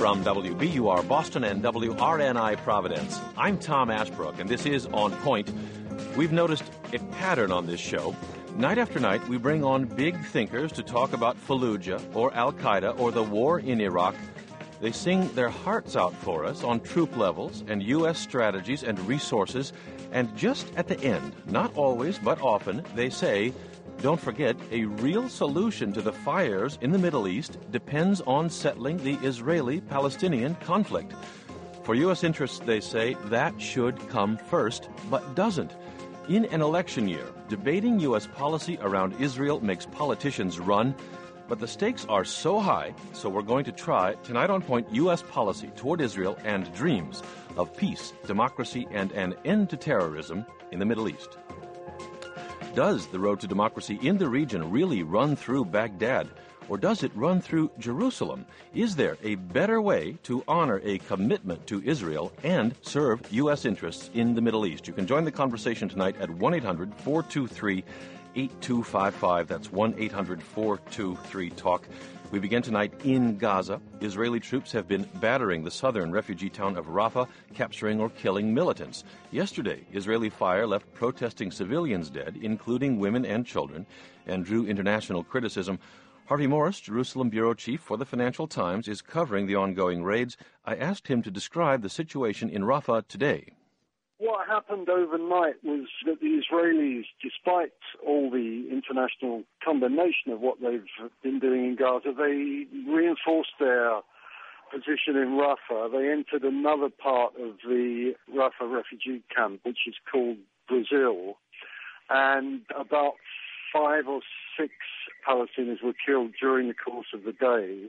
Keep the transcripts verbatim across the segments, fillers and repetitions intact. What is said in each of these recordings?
From W B U R Boston and W R N I Providence, I'm Tom Ashbrook, and this is On Point. We've noticed a pattern on this show. Night after night, we bring on big thinkers to talk about Fallujah or Al-Qaeda or the war in Iraq. They sing their hearts out for us on troop levels and U S strategies and resources. And just at the end, not always, but often, they say, don't forget, a real solution to the fires in the Middle East depends on settling the Israeli-Palestinian conflict. For U S interests, they say, that should come first, but doesn't. In an election year, debating U S policy around Israel makes politicians run, but the stakes are so high, so we're going to try, tonight on Point, U S policy toward Israel and dreams of peace, democracy, and an end to terrorism in the Middle East. Does the road to democracy in the region really run through Baghdad, or does it run through Jerusalem? Is there a better way to honor a commitment to Israel and serve U S interests in the Middle East? You can join the conversation tonight at one eight hundred four two three eight two five five. That's one eight hundred four two three talk. We begin tonight in Gaza. Israeli troops have been battering the southern refugee town of Rafah, capturing or killing militants. Yesterday, Israeli fire left protesting civilians dead, including women and children, and drew international criticism. Harvey Morris, Jerusalem bureau chief for the Financial Times, is covering the ongoing raids. I asked him to describe the situation in Rafah today. What happened overnight was that the Israelis, despite all the international condemnation of what they've been doing in Gaza, they reinforced their position in Rafah. They entered another part of the Rafah refugee camp, which is called Brazil, and about five or six Palestinians were killed during the course of the day.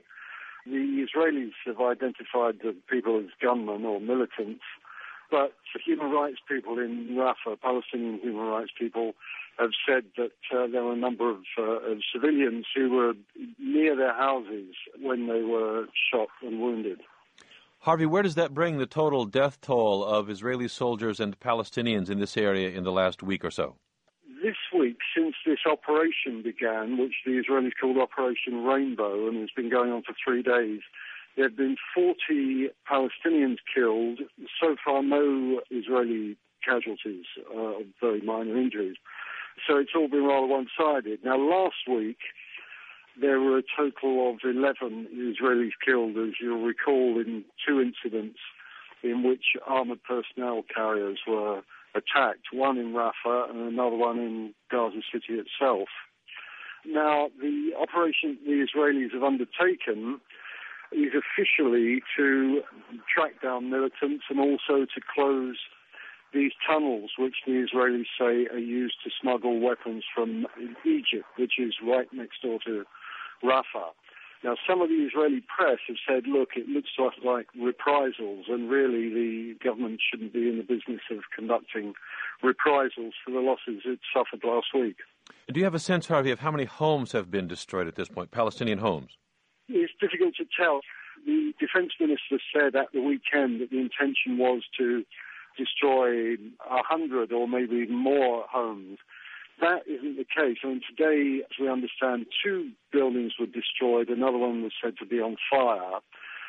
The Israelis have identified the people as gunmen or militants, but human rights people in Rafah, Palestinian human rights people, have said that uh, there were a number of, uh, of civilians who were near their houses when they were shot and wounded. Harvey, where does that bring the total death toll of Israeli soldiers and Palestinians in this area in the last week or so? This week, since this operation began, which the Israelis called Operation Rainbow, and has been going on for three days, there have been forty Palestinians killed. So far, no Israeli casualties, uh, very minor injuries. So it's all been rather one-sided. Now, last week, there were a total of eleven Israelis killed, as you'll recall, in two incidents in which armoured personnel carriers were attacked, one in Rafah and another one in Gaza City itself. Now, the operation the Israelis have undertaken is officially to track down militants and also to close these tunnels, which the Israelis say are used to smuggle weapons from Egypt, which is right next door to Rafah. Now, some of the Israeli press have said, look, it looks to us like reprisals, and really the government shouldn't be in the business of conducting reprisals for the losses it suffered last week. Do you have a sense, Harvey, of how many homes have been destroyed at this point, Palestinian homes? It's difficult to tell. The defense minister said at the weekend that the intention was to destroy a hundred or maybe even more homes. That isn't the case. I mean, today, as we understand, two buildings were destroyed. Another one was said to be on fire.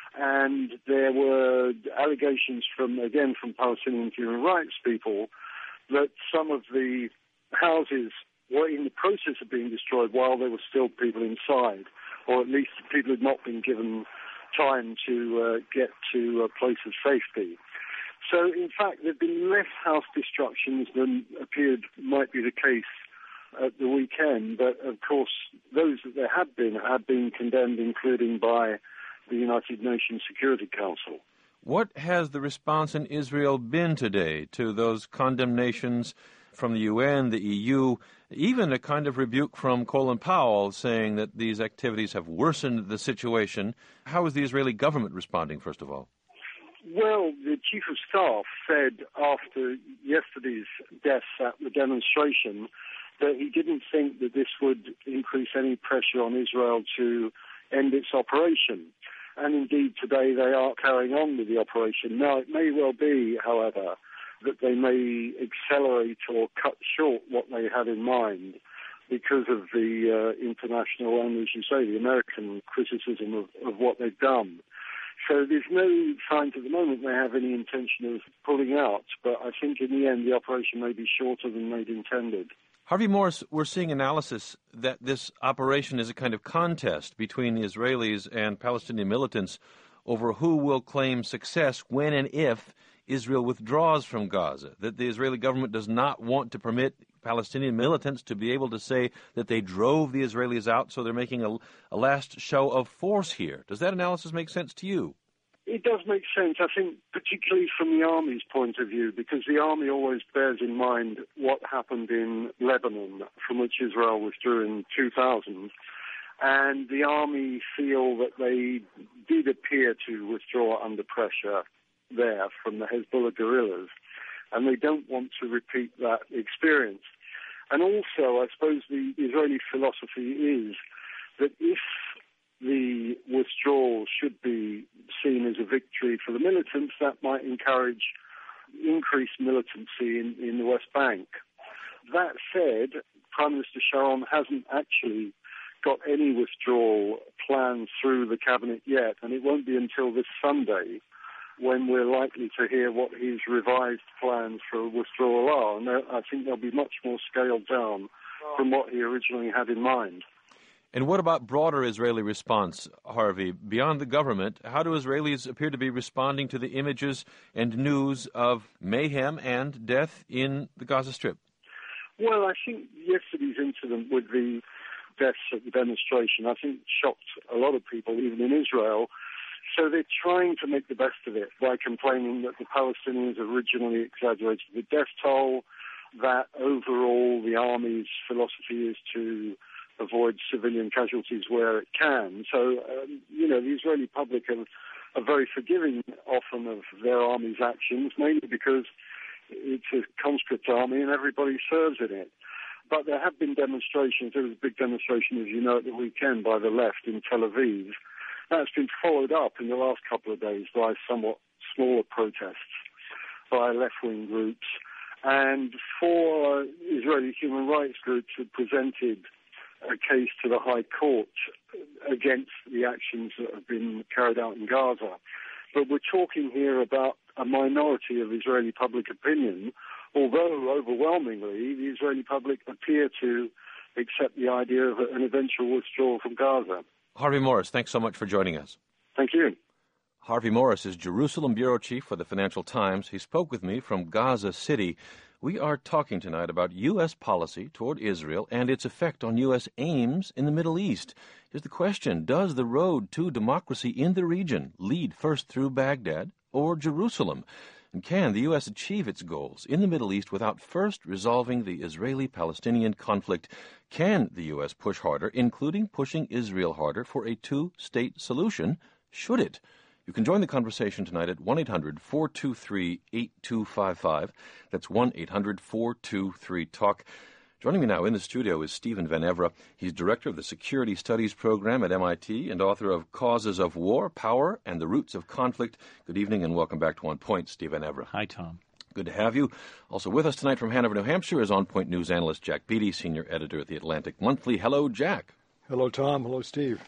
And there were allegations from, again, from Palestinian human rights people that some of the houses were in the process of being destroyed while there were still people inside, or at least people had not been given time to uh, get to a place of safety. So, in fact, there have been less house destructions than appeared might be the case at the weekend. But, of course, those that there have been have been condemned, including by the United Nations Security Council. What has the response in Israel been today to those condemnations from the U N, the E U, even a kind of rebuke from Colin Powell saying that these activities have worsened the situation? How is the Israeli government responding, first of all? Well, the Chief of Staff said after yesterday's deaths at the demonstration that he didn't think that this would increase any pressure on Israel to end its operation. And indeed, today they are carrying on with the operation. Now, it may well be, however, that they may accelerate or cut short what they had in mind because of the uh, international and, as you say, the American criticism of, of what they've done. So there's no signs at the moment they have any intention of pulling out, but I think in the end the operation may be shorter than they'd intended. Harvey Morris, we're seeing analysis that this operation is a kind of contest between the Israelis and Palestinian militants over who will claim success when and if Israel withdraws from Gaza, that the Israeli government does not want to permit Palestinian militants to be able to say that they drove the Israelis out, so they're making a, a last show of force here. Does that analysis make sense to you? It does make sense, I think, particularly from the Army's point of view, because the Army always bears in mind what happened in Lebanon, from which Israel withdrew in two thousand. And the Army feel that they did appear to withdraw under pressure there from the Hezbollah guerrillas, and they don't want to repeat that experience. And also, I suppose the Israeli philosophy is that if the withdrawal should be seen as a victory for the militants, that might encourage increased militancy in, in the West Bank. That said, Prime Minister Sharon hasn't actually got any withdrawal plans through the cabinet yet, and it won't be until this Sunday when we're likely to hear what his revised plans for withdrawal are. And I think they'll be much more scaled down from what he originally had in mind. And what about broader Israeli response, Harvey? Beyond the government, how do Israelis appear to be responding to the images and news of mayhem and death in the Gaza Strip? Well, I think yesterday's incident with the deaths at the demonstration, I think, shocked a lot of people, even in Israel. So they're trying to make the best of it by complaining that the Palestinians originally exaggerated the death toll, that overall the Army's philosophy is to avoid civilian casualties where it can. So, um, you know, the Israeli public are, are very forgiving often of their Army's actions, mainly because it's a conscript army and everybody serves in it. But there have been demonstrations. There was a big demonstration, as you know, at the weekend by the left in Tel Aviv. That's been followed up in the last couple of days by somewhat smaller protests by left-wing groups. And four Israeli human rights groups have presented a case to the High Court against the actions that have been carried out in Gaza. But we're talking here about a minority of Israeli public opinion, although overwhelmingly the Israeli public appear to accept the idea of an eventual withdrawal from Gaza. Harvey Morris, thanks so much for joining us. Thank you. Harvey Morris is Jerusalem bureau chief for the Financial Times. He spoke with me from Gaza City. We are talking tonight about U S policy toward Israel and its effect on U S aims in the Middle East. Here's the question: does the road to democracy in the region lead first through Baghdad or Jerusalem? And can the U S achieve its goals in the Middle East without first resolving the Israeli-Palestinian conflict? Can the U S push harder, including pushing Israel harder, for a two-state solution? Should it? You can join the conversation tonight at one eight hundred four two three eight two five five. That's one eight hundred four two three talk. Joining me now in the studio is Stephen Van Evra. He's director of the Security Studies Program at M I T and author of Causes of War, Power, and the Roots of Conflict. Good evening and welcome back to On Point, Steve Van Evra. Hi, Tom. Good to have you. Also with us tonight from Hanover, New Hampshire is On Point News analyst Jack Beatty, senior editor at the Atlantic Monthly. Hello, Jack. Hello, Tom. Hello, Steve.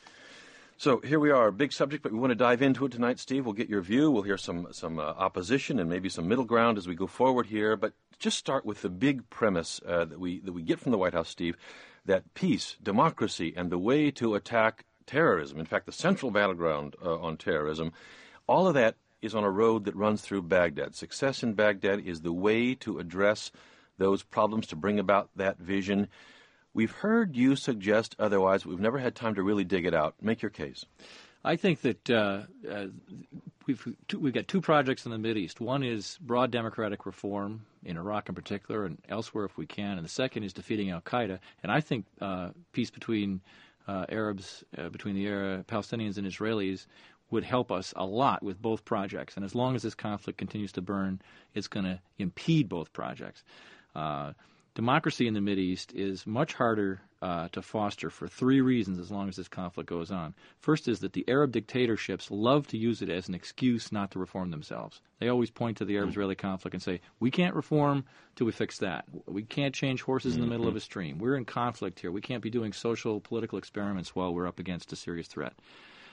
So here we are, big subject, but we want to dive into it tonight, Steve. We'll get your view. We'll hear some some uh, opposition and maybe some middle ground as we go forward here. But just start with the big premise uh, that we that we get from the White House, Steve, that peace, democracy, and the way to attack terrorism, in fact, the central battleground uh, on terrorism, all of that is on a road that runs through Baghdad. Success in Baghdad is the way to address those problems, to bring about that vision. We've heard you suggest otherwise, but we've never had time to really dig it out. Make your case. I think that uh, uh, we've two, we've got two projects in the Mideast. One is broad democratic reform in Iraq in particular and elsewhere if we can, and the second is defeating al-Qaeda. And I think uh, peace between uh, Arabs, uh, between the Arab, Palestinians and Israelis would help us a lot with both projects. And as long as this conflict continues to burn, it's going to impede both projects. Uh, Democracy in the Mideast is much harder uh, to foster for three reasons as long as this conflict goes on. First is that the Arab dictatorships love to use it as an excuse not to reform themselves. They always point to the Arab-Israeli conflict and say, we can't reform till we fix that. We can't change horses in the middle of a stream. We're in conflict here. We can't be doing social, political experiments while we're up against a serious threat.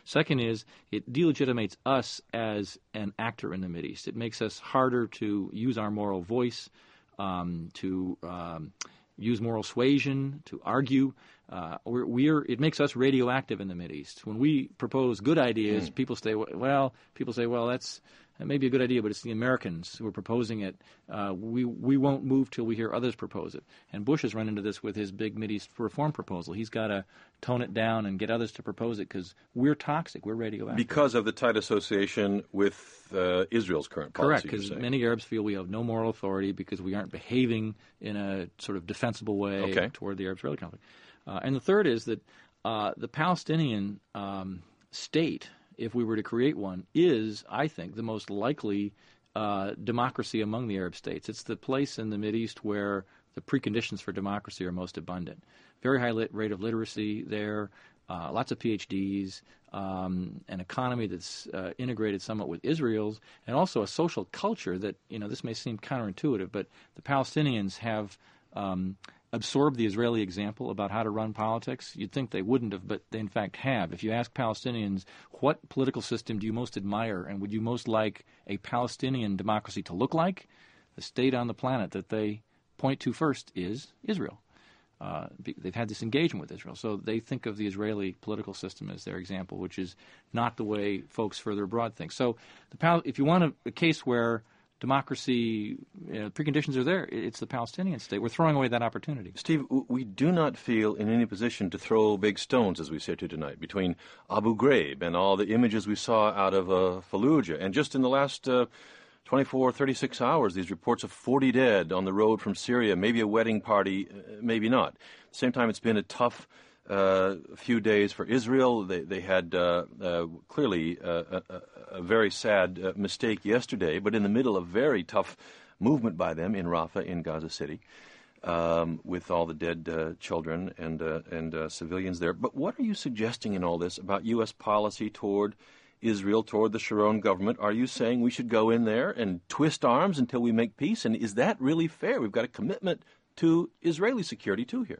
Second is it delegitimates us as an actor in the Mideast. It makes us harder to use our moral voice, um, to um, use moral suasion, to argue. Uh, we're, we're, it makes us radioactive in the Mideast. When we propose good ideas, mm. people say, well, people say, well, that's that may be a good idea, but it's the Americans who are proposing it. Uh, we we won't move till we hear others propose it. And Bush has run into this with his big Mideast reform proposal. He's got to tone it down and get others to propose it because we're toxic, we're radioactive. Because of the tight association with uh, Israel's current policy. Correct, because many Arabs feel we have no moral authority because we aren't behaving in a sort of defensible way okay. toward the Arab-Israeli conflict. Uh, and the third is that uh, the Palestinian um, state, if we were to create one, is, I think, the most likely uh, democracy among the Arab states. It's the place in the Mideast where the preconditions for democracy are most abundant. Very high lit- rate of literacy there, uh, lots of P H Ds, um, an economy that's uh, integrated somewhat with Israel's, and also a social culture that, you know, this may seem counterintuitive, but the Palestinians have um, absorbed the Israeli example about how to run politics. You'd think they wouldn't have, but they in fact have. If you ask Palestinians, what political system do you most admire and would you most like a Palestinian democracy to look like? The state on the planet that they point to first is Israel. Uh, they've had this engagement with Israel. So they think of the Israeli political system as their example, which is not the way folks further abroad think. So the, if you want a, a case where democracy, you know, preconditions are there, it's the Palestinian state. We're throwing away that opportunity. Steve, we do not feel in any position to throw big stones, as we said to tonight, between Abu Ghraib and all the images we saw out of uh, Fallujah. And just in the last uh, twenty-four, thirty-six hours, these reports of forty dead on the road from Syria, maybe a wedding party, uh, maybe not. At the same time, it's been a tough uh, few days for Israel. They, they had uh, uh, clearly uh, a, a very sad uh, mistake yesterday, but in the middle of very tough movement by them in Rafah, in Gaza City, um, with all the dead uh, children and, uh, and uh, civilians there. But what are you suggesting in all this about U S policy toward Israel, toward the Sharon government? Are you saying we should go in there and twist arms until we make peace? And is that really fair? We've got a commitment to Israeli security, too, here.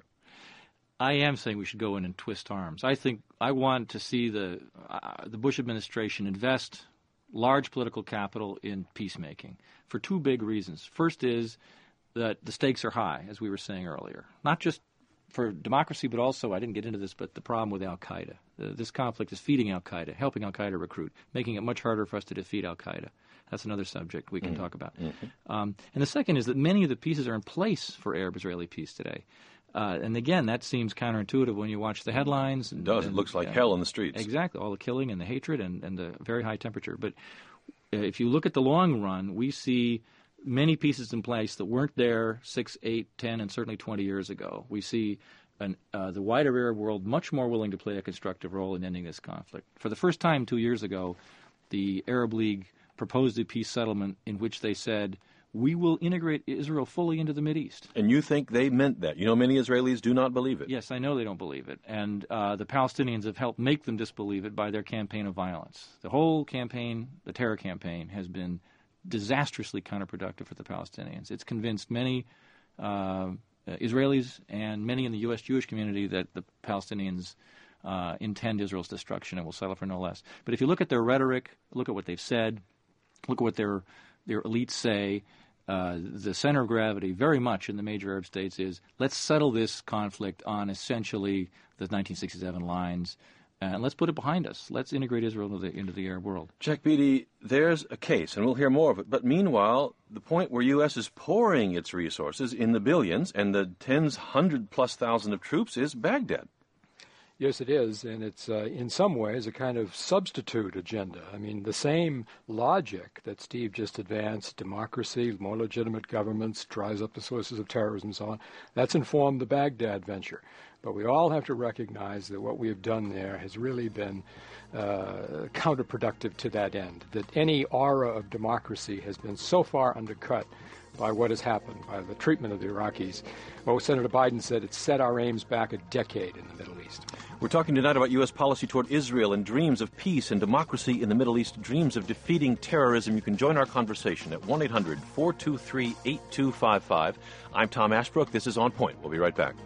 I am saying we should go in and twist arms. I think I want to see the uh, the Bush administration invest large political capital in peacemaking for two big reasons. First is that the stakes are high, as we were saying earlier, not just for democracy, but also, I didn't get into this, but the problem with al-Qaeda. Uh, this conflict is feeding al-Qaeda, helping al-Qaeda recruit, making it much harder for us to defeat al-Qaeda. That's another subject we can mm-hmm. talk about. Mm-hmm. Um, and the second is that many of the pieces are in place for Arab-Israeli peace today. Uh, and again, that seems counterintuitive when you watch the headlines. And, it does. And, it looks like uh, hell in the streets. Exactly. All the killing and the hatred and, and the very high temperature. But uh, if you look at the long run, we see many pieces in place that weren't there six, eight, ten, and certainly twenty years ago. We see an, uh, the wider Arab world much more willing to play a constructive role in ending this conflict. For the first time two years ago, the Arab League proposed a peace settlement in which they said, we will integrate Israel fully into the Mideast. And you think they meant that? You know, many Israelis do not believe it. Yes, I know they don't believe it. And uh, the Palestinians have helped make them disbelieve it by their campaign of violence. The whole campaign, the terror campaign, has been disastrously counterproductive for the Palestinians. It's convinced many uh, Israelis and many in the U S Jewish community that the Palestinians uh, intend Israel's destruction and will settle for no less. But if you look at their rhetoric, look at what they've said, look at what their their elites say, Uh, the center of gravity very much in the major Arab states is let's settle this conflict on essentially the nineteen sixty-seven lines and let's put it behind us. Let's integrate Israel into the, into the Arab world. Jack Beatty, there's a case, and we'll hear more of it. But meanwhile, the point where U S is pouring its resources in the billions and the tens, hundred plus thousand of troops is Baghdad. Yes, it is, and it's uh, in some ways a kind of substitute agenda. I mean, the same logic that Steve just advanced, democracy, more legitimate governments, dries up the sources of terrorism and so on, that's informed the Baghdad venture. But we all have to recognize that what we have done there has really been uh, counterproductive to that end, that any aura of democracy has been so far undercut by what has happened, by the treatment of the Iraqis. Well, Senator Biden said it set our aims back a decade in the Middle East. We're talking tonight about U S policy toward Israel and dreams of peace and democracy in the Middle East, dreams of defeating terrorism. You can join our conversation at one eight hundred four two three eight two five five. I'm Tom Ashbrook. This is On Point. We'll be right back.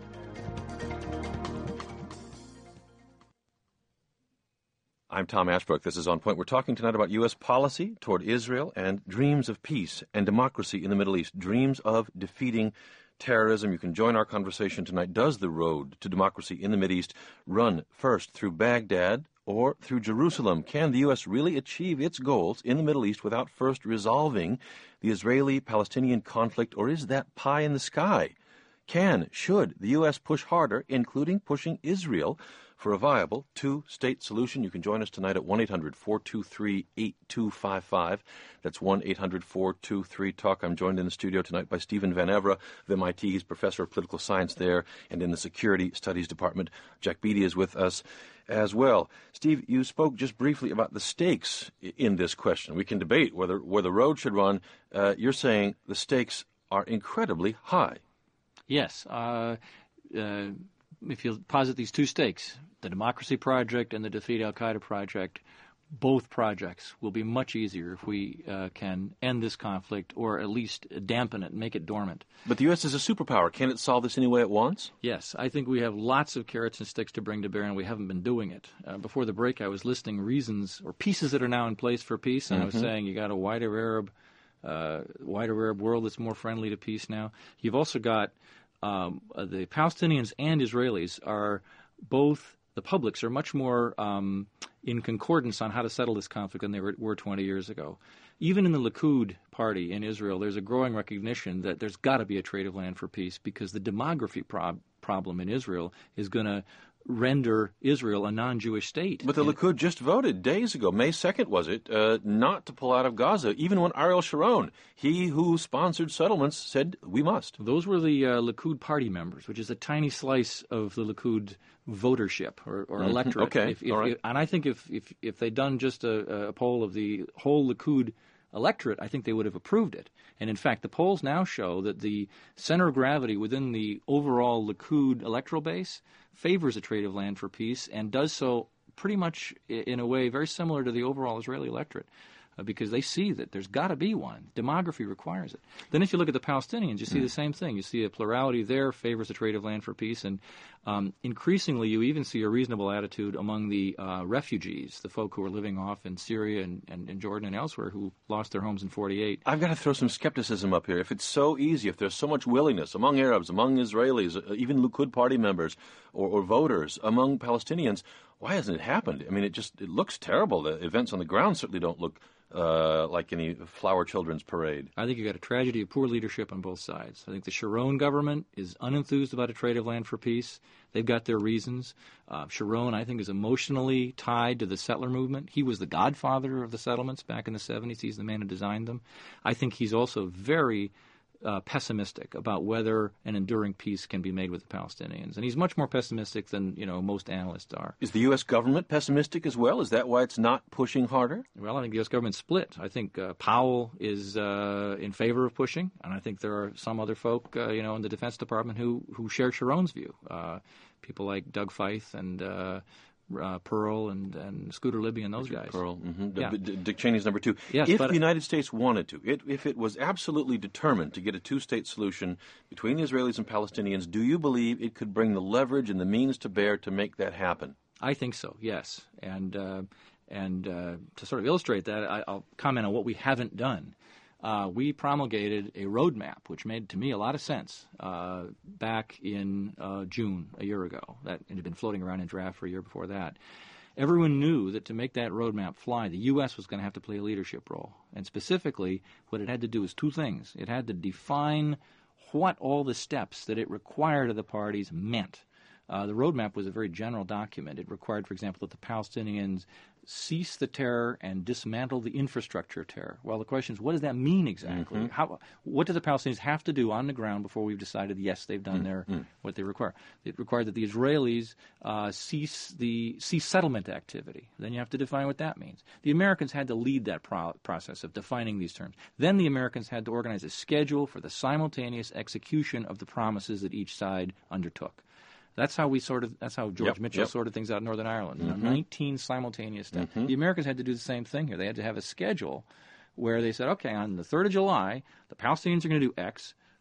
I'm Tom Ashbrook. This is On Point. We're talking tonight about U S policy toward Israel and dreams of peace and democracy in the Middle East, dreams of defeating terrorism. You can join our conversation tonight. Does the road to democracy in the Middle East run first through Baghdad or through Jerusalem? Can the U S really achieve its goals in the Middle East without first resolving the Israeli-Palestinian conflict, or is that pie in the sky? Can, should the U S push harder, including pushing Israel, for a viable two-state solution? You can join us tonight at one eight hundred four two three eight two five five. That's one eight hundred four two three talk. I'm joined in the studio tonight by Stephen Van Evera of M I T. He's professor of political science there and in the Security Studies Department. Jack Beatty is with us as well. Steve, you spoke just briefly about the stakes in this question. We can debate whether where the road should run. Uh, you're saying the stakes are incredibly high. Yes. Uh, uh, if you posit these two stakes, the Democracy Project and the Defeat al-Qaeda Project, both projects will be much easier if we uh, can end this conflict or at least dampen it and make it dormant. But the U S is a superpower. Can it solve this any way it wants? Yes. I think we have lots of carrots and sticks to bring to bear, and we haven't been doing it. Uh, before the break, I was listing reasons or pieces that are now in place for peace, and mm-hmm. I was saying you got a wider Arab, uh, wider Arab world that's more friendly to peace now. You've also got um, uh, the Palestinians and Israelis are both. The publics are much more um, in concordance on how to settle this conflict than they were, were twenty years ago. Even in the Likud party in Israel, there's a growing recognition that there's got to be a trade of land for peace because the demography prob- problem in Israel is going to render Israel a non-Jewish state. But the Likud just voted days ago, May second was it, uh, not to pull out of Gaza, even when Ariel Sharon, he who sponsored settlements, said we must. Those were the uh, Likud party members, which is a tiny slice of the Likud votership or, or mm-hmm. electorate. Okay, if, if, all right. If, and I think if, if, if they'd done just a, a poll of the whole Likud electorate, I think they would have approved it. And in fact, the polls now show that the center of gravity within the overall Likud electoral base favors a trade of land for peace and does so pretty much in a way very similar to the overall Israeli electorate. Uh, because they see that there's got to be one. Demography requires it. Then if you look at the Palestinians, you see mm. the same thing. You see a plurality there favors the trade of land for peace, and um, increasingly you even see a reasonable attitude among the uh, refugees, the folk who are living off in Syria and, and, and Jordan and elsewhere who lost their homes in forty-eight. I've got to throw some skepticism up here. If it's so easy, if there's so much willingness among Arabs, among Israelis, uh, even Likud party members or, or voters, among Palestinians, why hasn't it happened? I mean, it just it looks terrible. The events on the ground certainly don't look Uh, like any flower children's parade. I think you've got a tragedy of poor leadership on both sides. I think the Sharon government is unenthused about a trade of land for peace. They've got their reasons. Uh, Sharon, I think, is emotionally tied to the settler movement. He was the godfather of the settlements back in the seventies. He's the man who designed them. I think he's also very Uh, pessimistic about whether an enduring peace can be made with the Palestinians. And he's much more pessimistic than, you know, most analysts are. Is the U S government pessimistic as well? Is that why it's not pushing harder? Well, I think the U S government's split. I think uh, Powell is uh, in favor of pushing, and I think there are some other folk, uh, you know, in the Defense Department who, who share Sharon's view. Uh, people like Doug Feith and uh, Uh, Pearl and, and Scooter Libby and those Richard guys. Pearl, mm-hmm. Yeah. D- D- Dick Cheney's number two. Yes, if but the United States wanted to, it, if it was absolutely determined to get a two-state solution between the Israelis and Palestinians, do you believe it could bring the leverage and the means to bear to make that happen? I think so, yes. And uh, and uh, to sort of illustrate that, I, I'll comment on what we haven't done. Uh, we promulgated a roadmap, which made, to me, a lot of sense uh, back in uh, June a year ago. That it had been floating around in draft for a year before that. Everyone knew that to make that roadmap fly, the U S was going to have to play a leadership role. And specifically, what it had to do was two things. It had to define what all the steps that it required of the parties meant. Uh, the roadmap was a very general document. It required, for example, that the Palestinians cease the terror and dismantle the infrastructure of terror. Well, the question is, what does that mean exactly? Mm-hmm. How, what do the Palestinians have to do on the ground before we've decided, yes, they've done their mm-hmm. what they require? It required that the Israelis uh, cease the cease settlement activity. Then you have to define what that means. The Americans had to lead that pro- process of defining these terms. Then the Americans had to organize a schedule for the simultaneous execution of the promises that each side undertook. That's how we sort of. That's how George yep, Mitchell yep. sorted things out in Northern Ireland. Mm-hmm. nineteen simultaneous steps. Mm-hmm. The Americans had to do the same thing here. They had to have a schedule where they said, okay, on the third of July, the Palestinians are going to do X.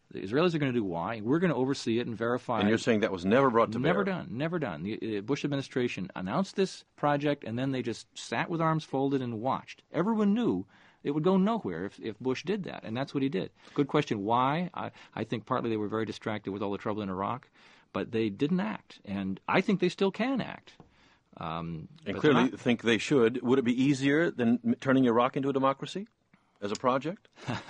The Israelis are going to do Y. We're going to oversee it and verify. And you're saying that was never brought to never bear? Never done. Never done. The uh, Bush administration announced this project, and then they just sat with arms folded and watched. Everyone knew it would go nowhere if, if Bush did that, and that's what he did. Good question, why? I, I think partly they were very distracted with all the trouble in Iraq, but they didn't act, and I think they still can act. Um, and clearly think they should. Would it be easier than turning Iraq into a democracy as a project?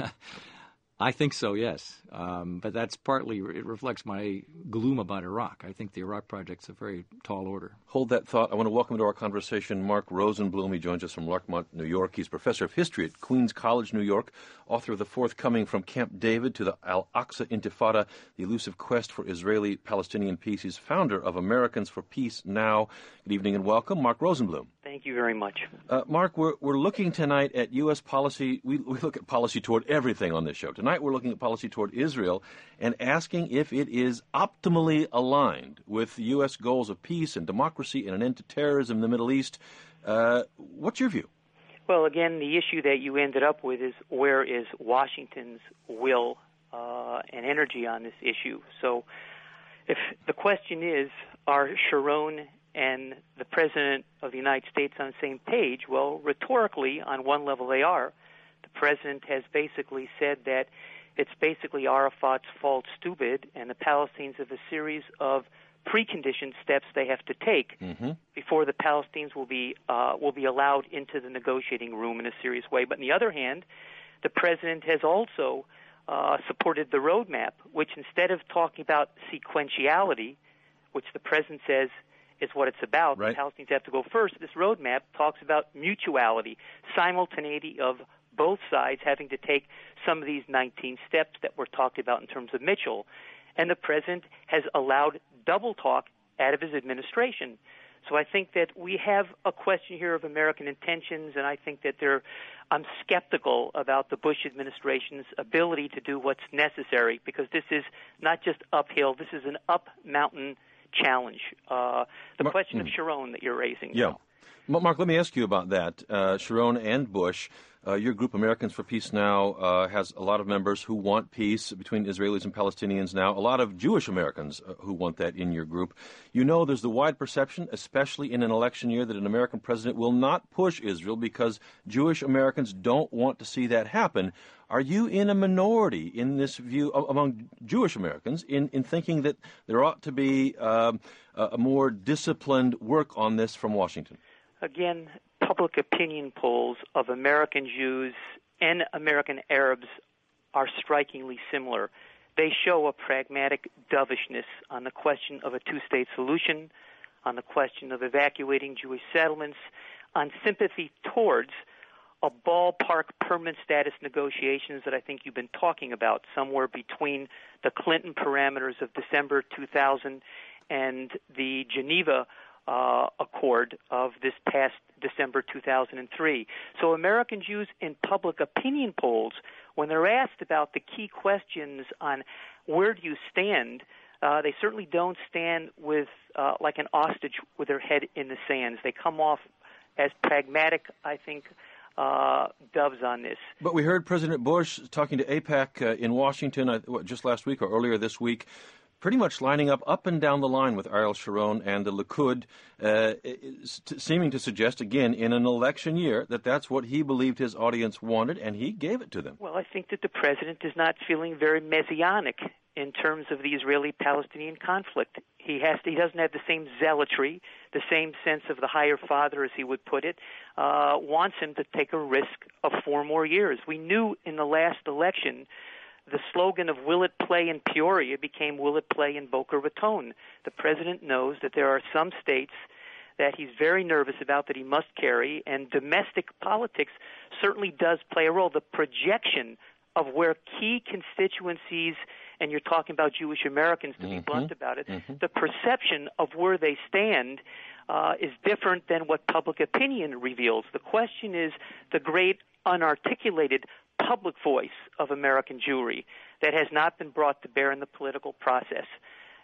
I think so, yes. Um, but that's partly, it reflects my gloom about Iraq. I think the Iraq project's a very tall order. Hold that thought. I want to welcome to our conversation Mark Rosenblum. He joins us from Larchmont, New York. He's professor of history at Queens College, New York, author of the forthcoming From Camp David to the Al-Aqsa Intifada, the elusive quest for Israeli-Palestinian peace. He's founder of Americans for Peace Now. Good evening and welcome, Mark Rosenblum. Thank you very much. Uh, Mark, we're, we're looking tonight at U S policy. We, we look at policy toward everything on this show. Tonight we're looking at policy toward Israel and asking if it is optimally aligned with the U S goals of peace and democracy and an end to terrorism in the Middle East. Uh, what's your view? Well, again, the issue that you ended up with is where is Washington's will uh, and energy on this issue? So if the question is, are Sharon and the President of the United States on the same page? Well, rhetorically, on one level they are. The President has basically said that it's basically Arafat's fault stupid, and the Palestinians have a series of preconditioned steps they have to take mm-hmm. before the Palestinians will be uh, will be allowed into the negotiating room in a serious way. But on the other hand, the President has also uh, supported the roadmap, which instead of talking about sequentiality, which the President says is what it's about, right. The Palestinians have to go first, this roadmap talks about mutuality, simultaneity of both sides having to take some of these nineteen steps that were talked about in terms of Mitchell. And the President has allowed double talk out of his administration. So I think that we have a question here of American intentions, and I think that there, I'm skeptical about the Bush administration's ability to do what's necessary, because this is not just uphill, this is an up-mountain challenge. Uh, the Mark, question mm. of Sharon that you're raising. Yeah. Now. Mark, let me ask you about that. Uh, Sharon and Bush, uh, your group, Americans for Peace Now, uh, has a lot of members who want peace between Israelis and Palestinians now, a lot of Jewish Americans uh, who want that in your group. You know there's the wide perception, especially in an election year, that an American president will not push Israel because Jewish Americans don't want to see that happen. Are you in a minority in this view among Jewish Americans in, in thinking that there ought to be um, a more disciplined work on this from Washington? Again, public opinion polls of American Jews and American Arabs are strikingly similar. They show a pragmatic dovishness on the question of a two-state solution, on the question of evacuating Jewish settlements, on sympathy towards a ballpark permanent status negotiations that I think you've been talking about, somewhere between the Clinton parameters of December two thousand and the Geneva uh, Accord of this past December two thousand three. So American Jews in public opinion polls, when they're asked about the key questions on where do you stand, uh, they certainly don't stand with uh, like an ostrich with their head in the sands. They come off as pragmatic, I think, Uh, doves on this. But we heard President Bush talking to AIPAC uh, in Washington uh, what, just last week or earlier this week, pretty much lining up up and down the line with Ariel Sharon and the Likud, uh, seeming to suggest, again, in an election year, that that's what he believed his audience wanted, and he gave it to them. Well, I think that the President is not feeling very messianic in terms of the Israeli-Palestinian conflict. He has to, he doesn't have the same zealotry, the same sense of the higher father, as he would put it, uh, wants him to take a risk of four more years. We knew in the last election the slogan of will it play in Peoria became will it play in Boca Raton. The President knows that there are some states that he's very nervous about that he must carry, and domestic politics certainly does play a role. The projection of where key constituencies, and you're talking about Jewish Americans to mm-hmm. be blunt about it, mm-hmm. the perception of where they stand uh, is different than what public opinion reveals. The question is the great unarticulated public voice of American Jewry that has not been brought to bear in the political process.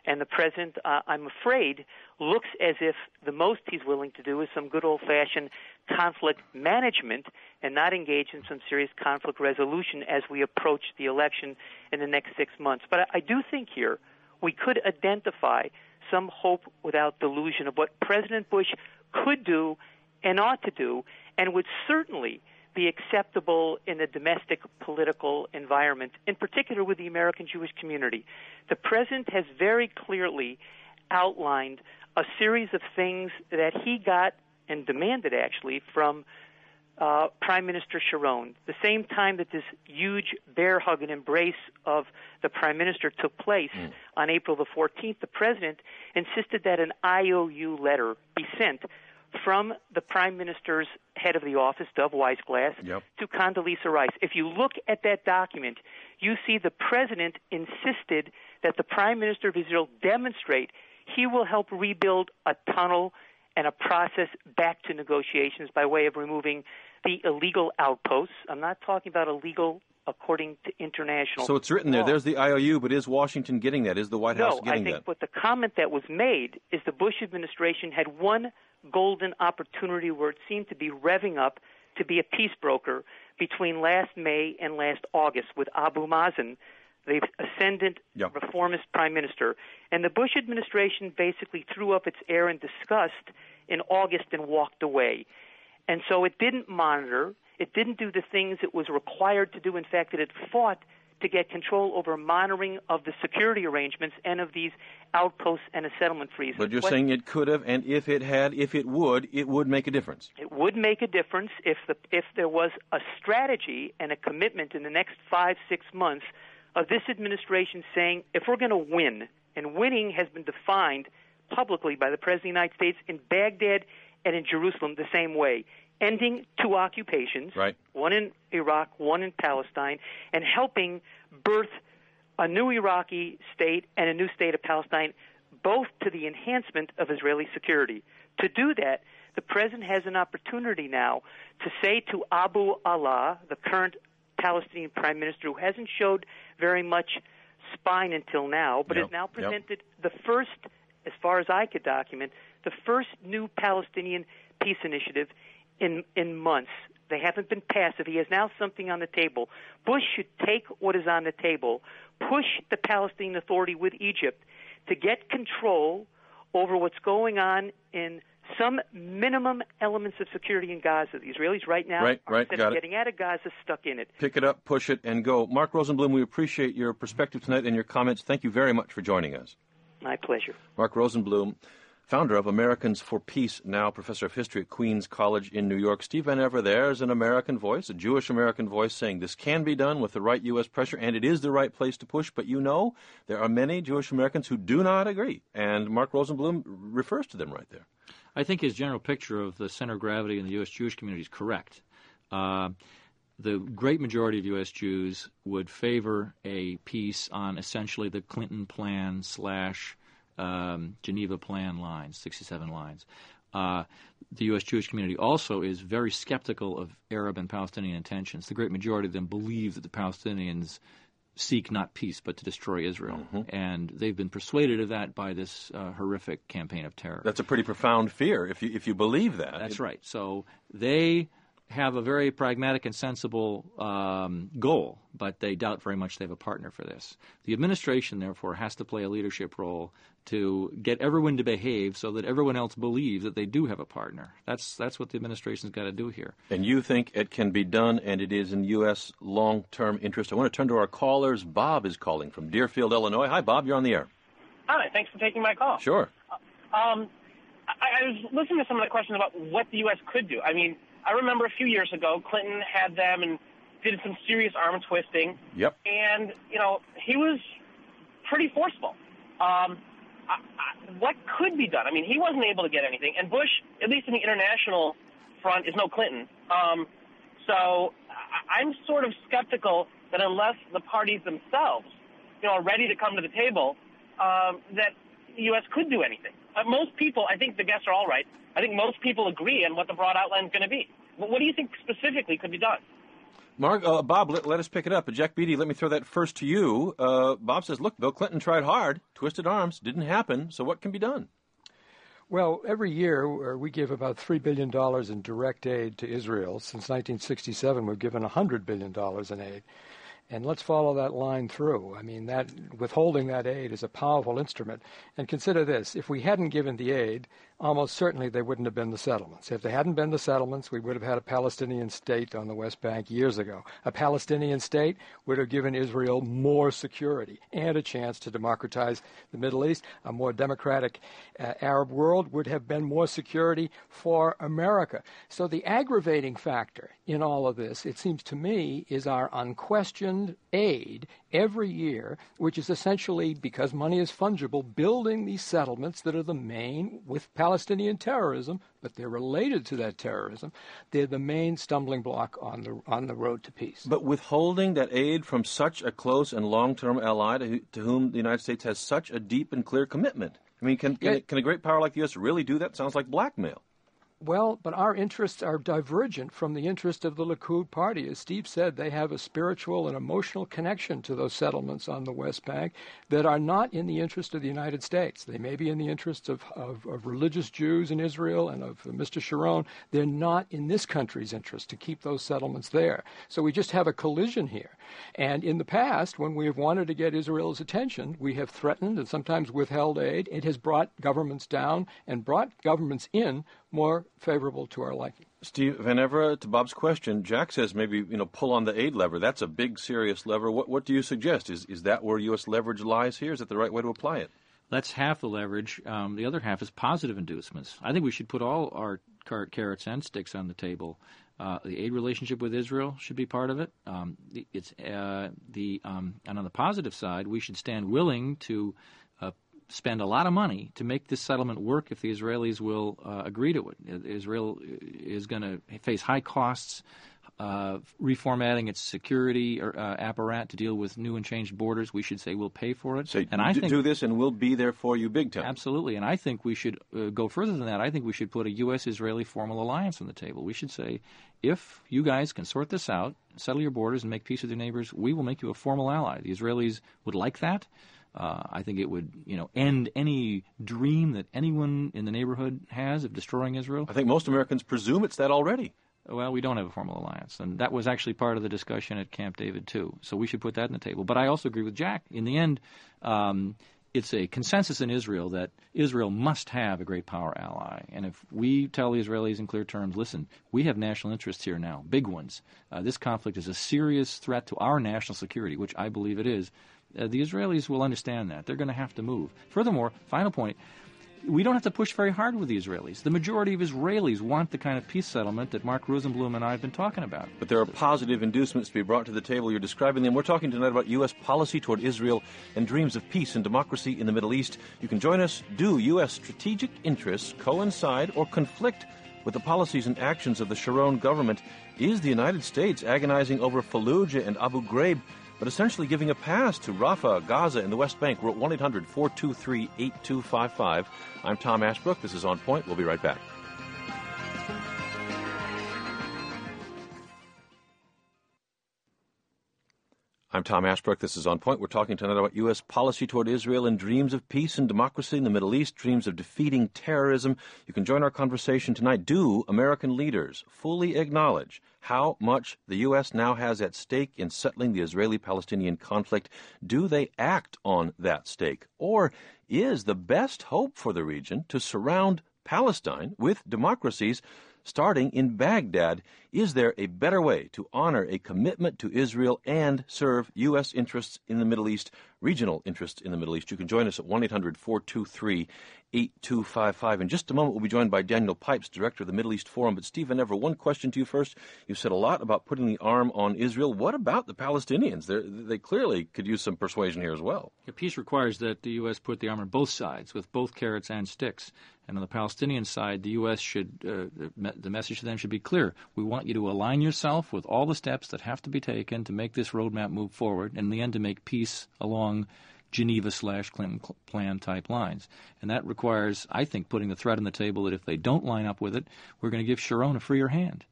And the president, uh, I'm afraid, looks as if the most he's willing to do is some good old-fashioned conflict management and not engage in some serious conflict resolution as we approach the election in the next six months. But I, I do think here we could identify some hope without delusion of what President Bush could do and ought to do, and would certainly be acceptable in the domestic political environment, in particular with the American Jewish community. The president has very clearly outlined a series of things that he got and demanded, actually, from uh, Prime Minister Sharon. The same time that this huge bear hug and embrace of the Prime Minister took place mm. on April the fourteenth, the president insisted that an I O U letter be sent from the Prime Minister's head of the office, Dov Weissglass, yep. to Condoleezza Rice. If you look at that document, you see the President insisted that the Prime Minister of Israel demonstrate he will help rebuild a tunnel and a process back to negotiations by way of removing the illegal outposts. I'm not talking about illegal according to international So it's written there. law. There's the I O U, but is Washington getting that? Is the White House no, getting I think that? what the comment that was made is the Bush administration had one golden opportunity where it seemed to be revving up to be a peace broker between last May and last August with Abu Mazen, the ascendant yep. reformist prime minister. And the Bush administration basically threw up its air in disgust in August and walked away. And so it didn't monitor. It didn't do the things it was required to do. In fact, it had fought to get control over monitoring of the security arrangements and of these outposts and a settlement freeze. But you're what, saying it could have, and if it had, if it would, it would make a difference. It would make a difference if the if there was a strategy and a commitment in the next five, six months of this administration saying, if we're going to win, and winning has been defined publicly by the President of the United States in Baghdad and in Jerusalem the same way, ending two occupations, right. one in Iraq, one in Palestine, and helping birth a new Iraqi state and a new state of Palestine, both to the enhancement of Israeli security. To do that, the president has an opportunity now to say to Abu Allah, the current Palestinian prime minister, who hasn't showed very much spine until now, but yep. has now presented yep. the first, as far as I could document, the first new Palestinian peace initiative in in months. They haven't been passive. He has now something on the table. Bush should take what is on the table, push the Palestinian Authority with Egypt to get control over what's going on in some minimum elements of security in Gaza. The Israelis right now right, are right, instead got of it. getting out of Gaza, stuck in it. Pick it up, push it, and go. Mark Rosenblum, we appreciate your perspective tonight and your comments. Thank you very much for joining us. My pleasure. Mark Rosenblum, founder of Americans for Peace, now professor of history at Queens College in New York. Steve Van Ever there is an American voice, a Jewish American voice, saying this can be done with the right U S pressure, and it is the right place to push. But you know, there are many Jewish Americans who do not agree, and Mark Rosenblum refers to them right there. I think his general picture of the center of gravity in the U S Jewish community is correct. Uh, the great majority of U S Jews would favor a peace on essentially the Clinton plan slash Um, Geneva Plan lines, sixty-seven lines. Uh, the U S Jewish community also is very skeptical of Arab and Palestinian intentions. The great majority of them believe that the Palestinians seek not peace but to destroy Israel. Mm-hmm. And they've been persuaded of that by this uh, horrific campaign of terror. That's a pretty profound fear if you, if you believe that. That's it, right. So they have a very pragmatic and sensible um, goal, but they doubt very much they have a partner for this. The administration, therefore, has to play a leadership role to get everyone to behave so that everyone else believes that they do have a partner. That's that's what the administration's got to do here. And you think it can be done, and it is in U S long-term interest. I want to turn to our callers. Bob is calling from Deerfield, Illinois. Hi, Bob. You're on the air. Hi. Thanks for taking my call. Sure. Uh, um, I, I was listening to some of the questions about what the U S could do. I mean, I remember a few years ago, Clinton had them and did some serious arm twisting. Yep. And, you know, he was pretty forceful. Um, I, I, what could be done? I mean, he wasn't able to get anything. And Bush, at least in the international front, is no Clinton. Um, so I, I'm sort of skeptical that unless the parties themselves, you know, are ready to come to the table, um, that the U S could do anything. Uh, most people, I think the guests are all right. I think most people agree on what the broad outline is going to be. But what do you think specifically could be done? Mark, uh, Bob, let, let us pick it up. Jack Beatty, let me throw that first to you. Uh, Bob says, look, Bill Clinton tried hard, twisted arms, didn't happen, so what can be done? Well, every year we give about three billion dollars in direct aid to Israel. Since nineteen sixty-seven, we've given one hundred billion dollars in aid. And let's follow that line through. I mean, that withholding that aid is a powerful instrument. And consider this, if we hadn't given the aid, almost certainly there wouldn't have been the settlements. If there hadn't been the settlements, we would have had a Palestinian state on the West Bank years ago. A Palestinian state would have given Israel more security and a chance to democratize the Middle East. A more democratic uh, Arab world would have been more security for America. So the aggravating factor in all of this, it seems to me, is our unquestioned aid every year, which is essentially, because money is fungible, building these settlements that are the main, with Palestinian terrorism, but they're related to that terrorism, they're the main stumbling block on the on the road to peace. But withholding that aid from such a close and long-term ally to, to whom the United States has such a deep and clear commitment, I mean, can, can, yeah. can a great power like the U S really do that? Sounds like blackmail. Well, but our interests are divergent from the interest of the Likud party. As Steve said, they have a spiritual and emotional connection to those settlements on the West Bank that are not in the interest of the United States. They may be in the interest of, of, of religious Jews in Israel and of Mister Sharon. They're not in this country's interest to keep those settlements there. So we just have a collision here. And in the past, when we have wanted to get Israel's attention, we have threatened and sometimes withheld aid. It has brought governments down and brought governments in more favorable to our liking. Steve Van Evera, to Bob's question, Jack says maybe, you know, pull on the aid lever. That's a big, serious lever. What what do you suggest? Is is that where U S leverage lies here? Is that the right way to apply it? That's half the leverage. Um, the other half is positive inducements. I think we should put all our car- carrots and sticks on the table. Uh, the aid relationship with Israel should be part of it. Um, it's uh, the um, and on the positive side, we should stand willing to uh, spend a lot of money to make this settlement work if the Israelis will uh, agree to it. Israel is going to face high costs uh, reformatting its security or, uh, apparatus to deal with new and changed borders. We should say we'll pay for it. So and I d- think, do this and we'll be there for you big time. Absolutely. And I think we should uh, go further than that. I think we should put a U S-Israeli formal alliance on the table. We should say, if you guys can sort this out, settle your borders and make peace with your neighbors, we will make you a formal ally. The Israelis would like that. Uh, I think it would, you know, end any dream that anyone in the neighborhood has of destroying Israel. I think most Americans presume it's that already. Well, we don't have a formal alliance, and that was actually part of the discussion at Camp David, too. So we should put that on the table. But I also agree with Jack. In the end, um, it's a consensus in Israel that Israel must have a great power ally. And if we tell the Israelis in clear terms, listen, we have national interests here now, big ones. Uh, this conflict is a serious threat to our national security, which I believe it is. Uh, the Israelis will understand that. They're going to have to move. Furthermore, final point, we don't have to push very hard with the Israelis. The majority of Israelis want the kind of peace settlement that Mark Rosenblum and I have been talking about. But there are positive inducements to be brought to the table. You're describing them. We're talking tonight about U S policy toward Israel and dreams of peace and democracy in the Middle East. You can join us. Do U S strategic interests coincide or conflict with the policies and actions of the Sharon government? Is the United States agonizing over Fallujah and Abu Ghraib, but essentially giving a pass to Rafah, Gaza, and the West Bank? We're at one eight hundred four two three eight two five five. I'm Tom Ashbrook. This is On Point. We'll be right back. I'm Tom Ashbrook. This is On Point. We're talking tonight about U S policy toward Israel and dreams of peace and democracy in the Middle East, dreams of defeating terrorism. You can join our conversation tonight. Do American leaders fully acknowledge how much the U S now has at stake in settling the Israeli-Palestinian conflict? Do they act on that stake? Or is the best hope for the region to surround Palestine with democracies starting in Baghdad? Is there a better way to honor a commitment to Israel and serve U S interests in the Middle East, regional interests in the Middle East? You can join us at one eight hundred four two three eight two five five. In just a moment, we'll be joined by Daniel Pipes, director of the Middle East Forum. But Steve Van Evera, one question to you first. You've said a lot about putting the arm on Israel. What about the Palestinians? They're, they clearly could use some persuasion here as well. Yeah, peace requires that the U S put the arm on both sides, with both carrots and sticks. And on the Palestinian side, the U S should, uh, the message to them should be clear. We want you to align yourself with all the steps that have to be taken to make this roadmap move forward, and in the end to make peace along Geneva slash Clinton plan type lines. And that requires, I think, putting the threat on the table that if they don't line up with it, we're going to give Sharon a freer hand.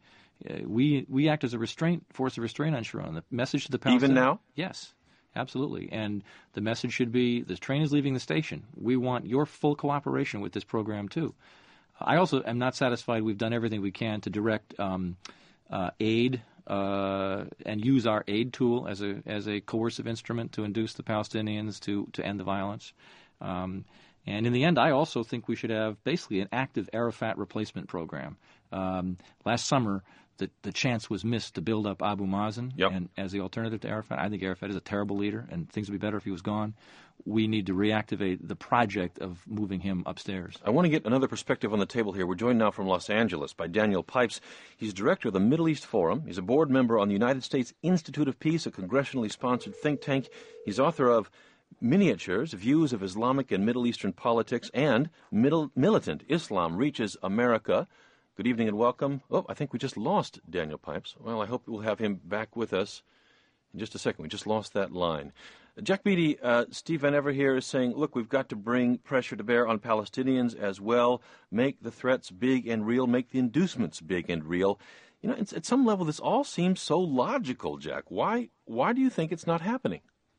Uh, we we act as a restraint force of restraint on Sharon. The message to the Palestinians. Even now? Yes, absolutely. And the message should be: the train is leaving the station. We want your full cooperation with this program too. I also am not satisfied. We've done everything we can to direct um, uh, aid uh, and use our aid tool as a as a coercive instrument to induce the Palestinians to to end the violence. Um, and in the end, I also think we should have basically an active Arafat replacement program. Um, last summer, the the chance was missed to build up Abu Mazen yep. and as the alternative to Arafat. I think Arafat is a terrible leader, and things would be better if he was gone. We need to reactivate the project of moving him upstairs. I want to get another perspective on the table here. We're joined now from Los Angeles by Daniel Pipes. He's director of the Middle East Forum. He's a board member on the United States Institute of Peace, a congressionally sponsored think tank. He's author of Miniatures, Views of Islamic and Middle Eastern Politics, and Middle, Militant Islam Reaches America. Good evening and welcome. Oh, I think we just lost Daniel Pipes. Well, I hope we'll have him back with us in just a second. We just lost that line. Jack Beatty, uh, Steve Van Ever here is saying, look, we've got to bring pressure to bear on Palestinians as well, make the threats big and real, make the inducements big and real. You know, it's, at some level, this all seems so logical, Jack. Why, why do you think it's not happening?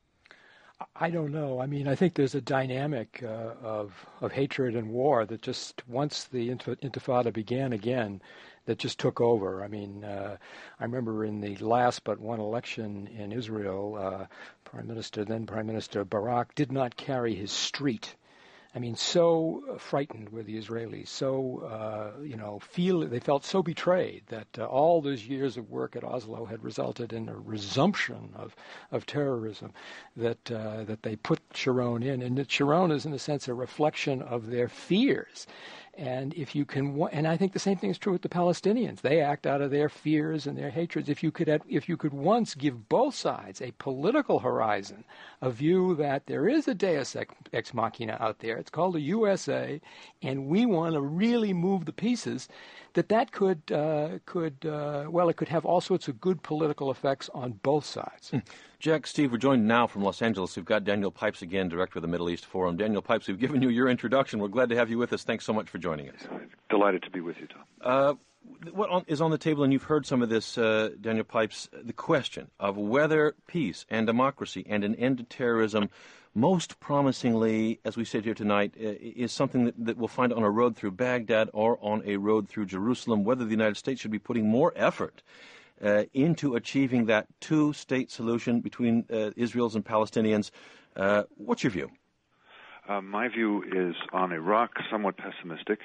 I don't know. I mean, I think there's a dynamic uh, of of hatred and war that just, once the Intifada began again, that just took over. I mean, uh, I remember in the last but one election in Israel, uh, Prime Minister, then Prime Minister Barak, did not carry his street. I mean, so frightened were the Israelis, so, uh, you know, feel they felt so betrayed that uh, all those years of work at Oslo had resulted in a resumption of, of terrorism that uh, that they put Sharon in. And that Sharon is, in a sense, a reflection of their fears. And if you can, and I think the same thing is true with the Palestinians. They act out of their fears and their hatreds. If you could, if you could once give both sides a political horizon, a view that there is a Deus ex machina out there, it's called the U S A, and we want to really move the pieces, that that could uh, could uh, well, it could have all sorts of good political effects on both sides. Hmm. Jack, Steve, we're joined now from Los Angeles. We've got Daniel Pipes again, director of the Middle East Forum. Daniel Pipes, we've given you your introduction. We're glad to have you with us. Thanks so much for joining us. Delighted to be with you, Tom. Uh, what on, is on the table, and you've heard some of this, uh, Daniel Pipes, the question of whether peace and democracy and an end to terrorism, most promisingly, as we sit here tonight, uh, is something that, that we'll find on a road through Baghdad or on a road through Jerusalem, whether the United States should be putting more effort Uh, into achieving that two-state solution between uh, Israelis and Palestinians. Uh, what's your view? Uh, my view is on Iraq somewhat pessimistic.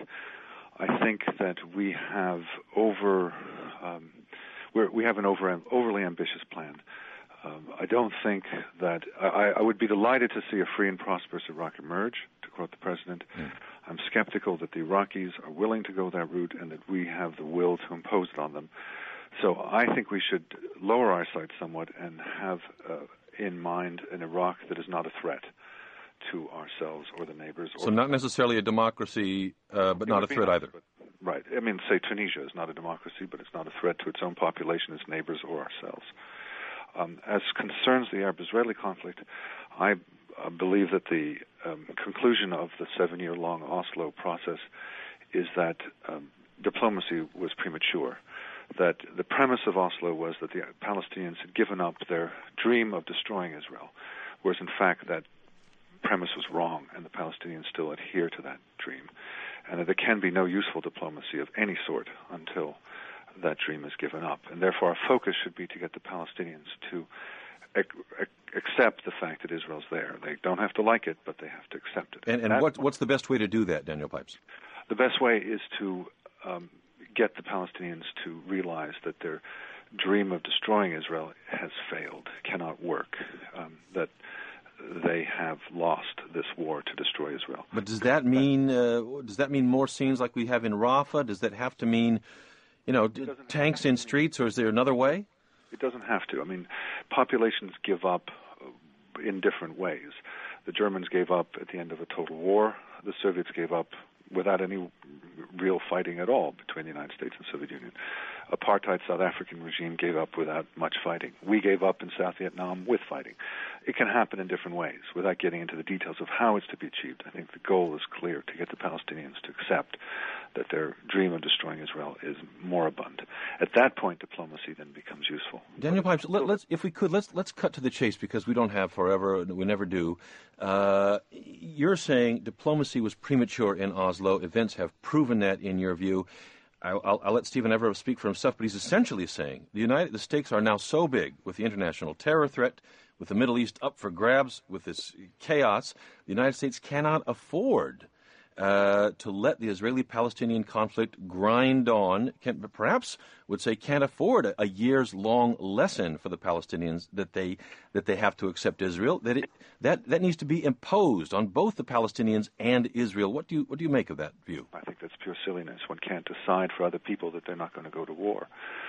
I think that we have over um, we're, we have an over, overly ambitious plan. Um, I don't think that I, I would be delighted to see a free and prosperous Iraq emerge, to quote the president. Mm. I'm skeptical that the Iraqis are willing to go that route and that we have the will to impose it on them. So I think we should lower our sights somewhat and have uh, in mind an Iraq that is not a threat to ourselves or the neighbors. So or not necessarily a democracy, uh, but not a threat either. But, right. I mean, say Tunisia is not a democracy, but it's not a threat to its own population, its neighbors, or ourselves. Um, as concerns the Arab-Israeli conflict, I uh, believe that the um, conclusion of the seven-year-long Oslo process is that um, diplomacy was premature. That the premise of Oslo was that the Palestinians had given up their dream of destroying Israel, whereas in fact that premise was wrong, and the Palestinians still adhere to that dream, and that there can be no useful diplomacy of any sort until that dream is given up. And therefore our focus should be to get the Palestinians to ac- ac- accept the fact that Israel's there. They don't have to like it, but they have to accept it. And, and what, what's the best way to do that, Daniel Pipes? The best way is to um, get the Palestinians to realize that their dream of destroying Israel has failed, cannot work, um, that they have lost this war to destroy Israel. But does that mean uh, does that mean more scenes like we have in Rafah? Does that have to mean, you know, d- tanks in streets, or is there another way? It doesn't have to. I mean, populations give up in different ways. The Germans gave up at the end of a total war. The Soviets gave up without any real fighting at all between the United States and Soviet Union. apartheid South African regime gave up without much fighting. We gave up in South Vietnam with fighting. It can happen in different ways without getting into the details of how it's to be achieved. I think the goal is clear, to get the Palestinians to accept that their dream of destroying Israel is moribund. At that point, diplomacy then becomes useful. Daniel Pipes, let, let's, if we could, let's let's cut to the chase, because we don't have forever, we never do. Uh, you're saying diplomacy was premature in Oslo. Events have proven that, in your view. I'll, I'll let Stephen Everett speak for himself, but he's essentially saying the United, the stakes are now so big with the international terror threat, with the Middle East up for grabs, with this chaos, the United States cannot afford uh, to let the Israeli-Palestinian conflict grind on, can, perhaps would say can't afford a, a years-long lesson for the Palestinians that they that they have to accept Israel, that it that, that needs to be imposed on both the Palestinians and Israel. What do you what do you make of that view? I think that's pure silliness. One can't decide for other people that they're not going to go to war.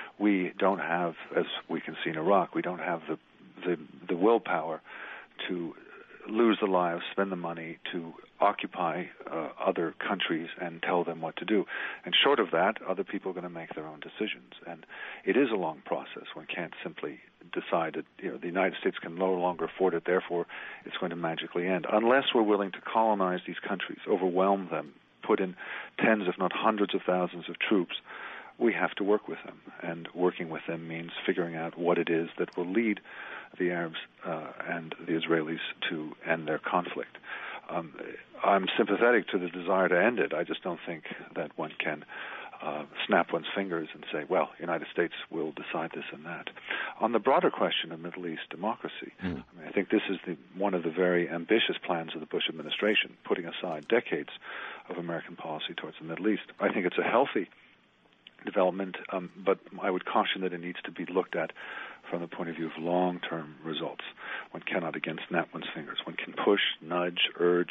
We don't have, as we can see in Iraq, we don't have the the, the willpower to lose the lives, spend the money to occupy uh, other countries and tell them what to do. And short of that, other people are going to make their own decisions. And it is a long process. One can't simply decide that, you know, the United States can no longer afford it, therefore it's going to magically end. Unless we're willing to colonize these countries, overwhelm them, put in tens if not hundreds of thousands of troops, we have to work with them. And working with them means figuring out what it is that will lead the Arabs uh, and the Israelis to end their conflict. Um, I'm sympathetic to the desire to end it. I just don't think that one can uh, snap one's fingers and say, well, the United States will decide this and that. On the broader question of Middle East democracy, mm. I mean, I think this is the, one of the very ambitious plans of the Bush administration, putting aside decades of American policy towards the Middle East. I think it's a healthy development, um, but I would caution that it needs to be looked at from the point of view of long-term results. One cannot, again, snap one's fingers. One can push, nudge, urge,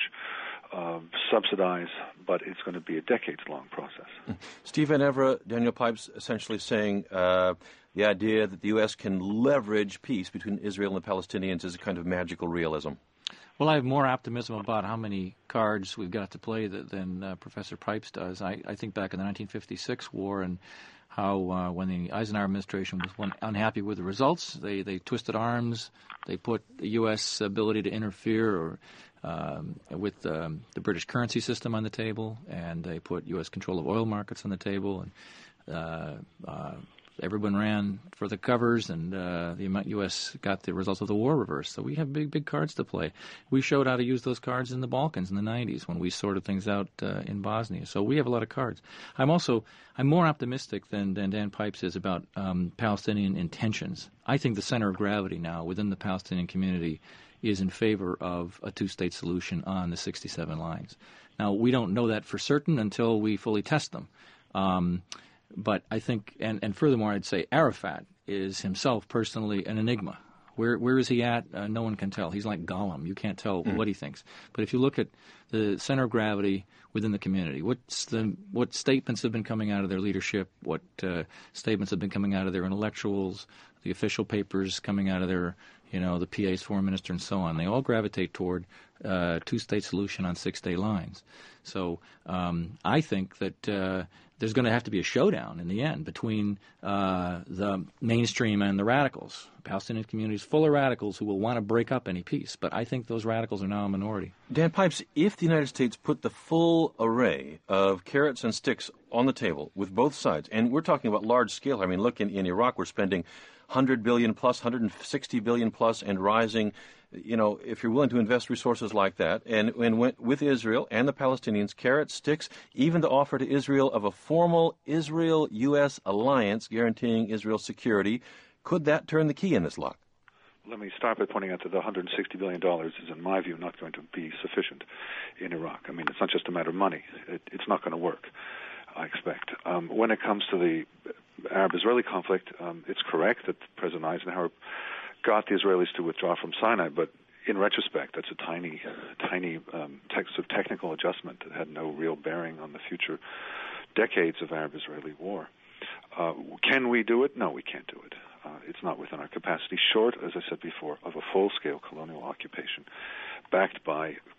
uh, subsidize, but it's going to be a decades-long process. Stephen Everett, Daniel Pipes essentially saying uh, the idea that the U S can leverage peace between Israel and the Palestinians is a kind of magical realism. Well, I have more optimism about how many cards we've got to play than uh, Professor Pipes does. I, I think back in the nineteen fifty-six war and how uh, when the Eisenhower administration was one, unhappy with the results, they, they twisted arms. They put the U S ability to interfere or um, with um, the British currency system on the table, and they put U S control of oil markets on the table, and uh, uh, everyone ran for the covers, and uh, the U S got the results of the war reversed. So we have big, big cards to play. We showed how to use those cards in the Balkans in the nineties when we sorted things out uh, in Bosnia. So we have a lot of cards. I'm also I'm more optimistic than, than Dan Pipes is about um, Palestinian intentions. I think the center of gravity now within the Palestinian community is in favor of a two-state solution on the sixty-seven lines. Now, we don't know that for certain until we fully test them. Um, But I think, and, and furthermore, I'd say Arafat is himself personally an enigma. Where where is he at? Uh, no one can tell. He's like Gollum. You can't tell mm. what he thinks. But if you look at the center of gravity within the community, what's the what statements have been coming out of their leadership? What uh, statements have been coming out of their intellectuals? The official papers coming out of their, you know, the P A's foreign minister and so on. They all gravitate toward uh, two-state solution on six-day lines. So um, I think that uh, there's going to have to be a showdown in the end between uh, the mainstream and the radicals. The Palestinian community is full of radicals who will want to break up any peace, but I think those radicals are now a minority. Dan Pipes, if the United States put the full array of carrots and sticks on the table with both sides, and we're talking about large scale. I mean, look, in, in Iraq we're spending one hundred billion dollars plus, one hundred sixty billion dollars plus, and rising. You know, if you're willing to invest resources like that, and, and went with Israel and the Palestinians, carrots, sticks, even the offer to Israel of a formal Israel-U S alliance guaranteeing Israel's security, could that turn the key in this lock? Let me start by pointing out that the one hundred sixty billion dollars is, in my view, not going to be sufficient in Iraq. I mean, it's not just a matter of money. It, it's not going to work, I expect. Um, when it comes to the Arab-Israeli conflict, um, it's correct that President Eisenhower got the Israelis to withdraw from Sinai, but in retrospect, that's a tiny, tiny um, text of technical adjustment that had no real bearing on the future decades of Arab-Israeli war. Uh, can we do it? No, we can't do it. Uh, it's not within our capacity, short, as I said before, of a full-scale colonial occupation backed by great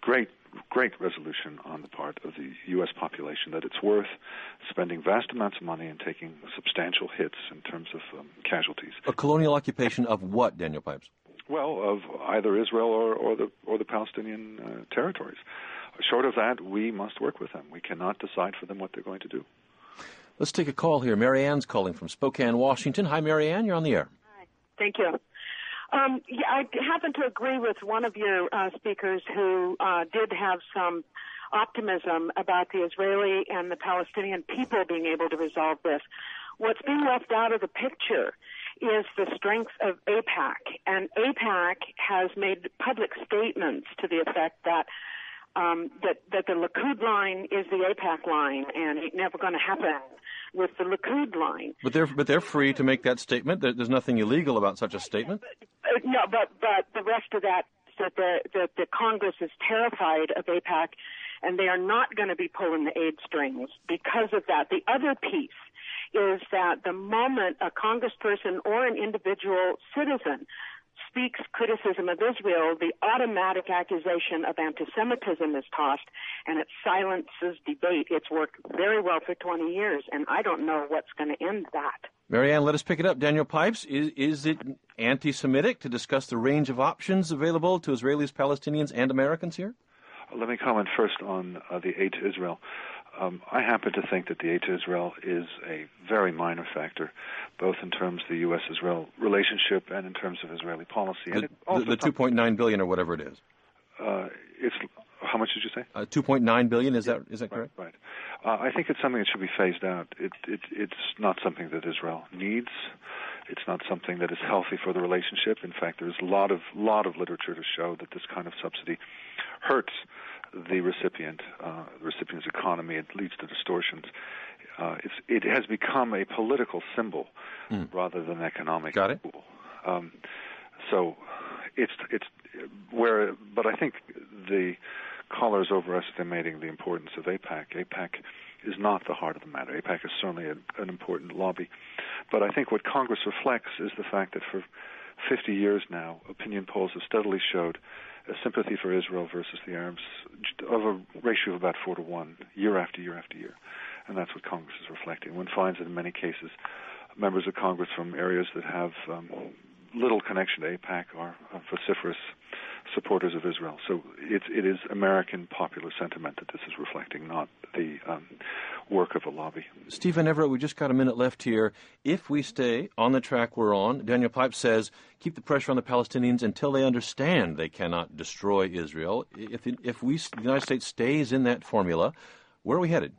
great resolution on the part of the U S population that it's worth spending vast amounts of money and taking substantial hits in terms of um, casualties. A colonial occupation of what, Daniel Pipes? Well, of either Israel or, or the or the Palestinian uh, territories. Short of that, we must work with them. We cannot decide for them what they're going to do. Let's take a call here. Marianne's calling from Spokane, Washington. Hi, Marianne. You're on the air. Hi. Thank you. Um, yeah, I happen to agree with one of your uh, speakers who uh, did have some optimism about the Israeli and the Palestinian people being able to resolve this. What's being left out of the picture is the strength of AIPAC. And AIPAC has made public statements to the effect that um, that, that the Likud line is the AIPAC line, and it's never going to happen with the Likud line. But they're but they're free to make that statement. There's nothing illegal about such a statement. Uh, no, but but the rest of that that the that the Congress is terrified of AIPAC, and they are not going to be pulling the aid strings because of that. The other piece is that the moment a congressperson or an individual citizen speaks criticism of Israel, the automatic accusation of anti-Semitism is tossed, and it silences debate. It's worked very well for twenty years, and I don't know what's going to end that. Marianne, let us pick it up. Daniel Pipes, is, is it anti-Semitic to discuss the range of options available to Israelis, Palestinians, and Americans here? Let me comment first on uh, the aid to Israel. Um, I happen to think that the aid to Israel is a very minor factor, both in terms of the U S Israel relationship and in terms of Israeli policy. The, and it also the, the two point nine billion dollars or whatever it is. Uh, it's how much did you say? Uh, two point nine billion dollars. Is that is that correct? Right. right. Uh, I think it's something that should be phased out. It, it, it's not something that Israel needs. It's not something that is healthy for the relationship. In fact, there's a lot of lot of literature to show that this kind of subsidy hurts the recipient, uh, the recipient's economy. It leads to distortions. Uh, it's, it has become a political symbol mm. rather than economic. Got it. Tool. Um, so it's it's where, but I think the callers overestimating the importance of AIPAC. AIPAC is not the heart of the matter. AIPAC is certainly a, an important lobby, but I think what Congress reflects is the fact that for fifty years now, opinion polls have steadily showed a sympathy for Israel versus the Arabs of a ratio of about four to one, year after year after year. And that's what Congress is reflecting. One finds that in many cases, members of Congress from areas that have um, little connection to AIPAC are uh, vociferous supporters of Israel. So it's, it is American popular sentiment that this is reflecting, not the um, work of a lobby. Steve Van Everett, we just got a minute left here. If we stay on the track we're on, Daniel Pipes says, keep the pressure on the Palestinians until they understand they cannot destroy Israel. If, if we, the United States stays in that formula, where are we headed?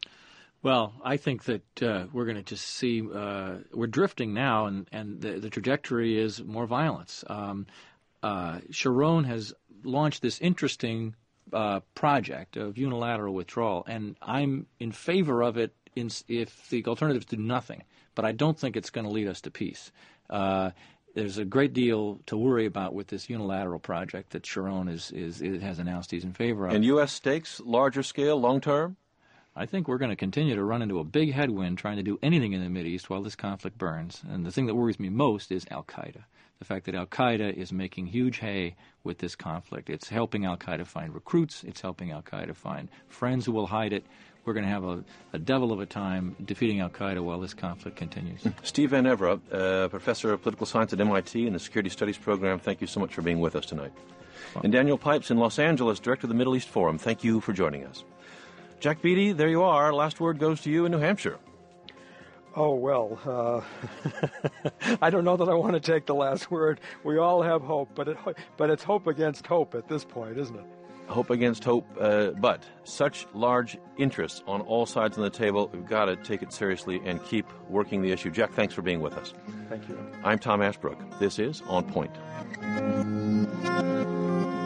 Well, I think that uh, we're going to just see, uh, we're drifting now, and, and the, the trajectory is more violence. Um, uh, Sharon has launched this interesting uh, project of unilateral withdrawal, and I'm in favor of it in, if the alternatives do nothing. But I don't think it's going to lead us to peace. Uh, there's a great deal to worry about with this unilateral project that Sharon is, is, is, has announced he's in favor of. And U S stakes, larger scale, long term? I think we're going to continue to run into a big headwind trying to do anything in the Mideast while this conflict burns. And the thing that worries me most is al-Qaeda. The fact that al-Qaeda is making huge hay with this conflict. It's helping al-Qaeda find recruits. It's helping al-Qaeda find friends who will hide it. We're going to have a, a devil of a time defeating al-Qaeda while this conflict continues. Steve Van Everett, uh, professor of political science at M I T in the Security Studies program, thank you so much for being with us tonight. Well, and Daniel Pipes in Los Angeles, director of the Middle East Forum, thank you for joining us. Jack Beatty, there you are. Last word goes to you in New Hampshire. Oh, well, uh, I don't know that I want to take the last word. We all have hope, but it, but it's hope against hope at this point, isn't it? Hope against hope, uh, but such large interests on all sides of the table, we've got to take it seriously and keep working the issue. Jack, thanks for being with us. Thank you. I'm Tom Ashbrook. This is On Point.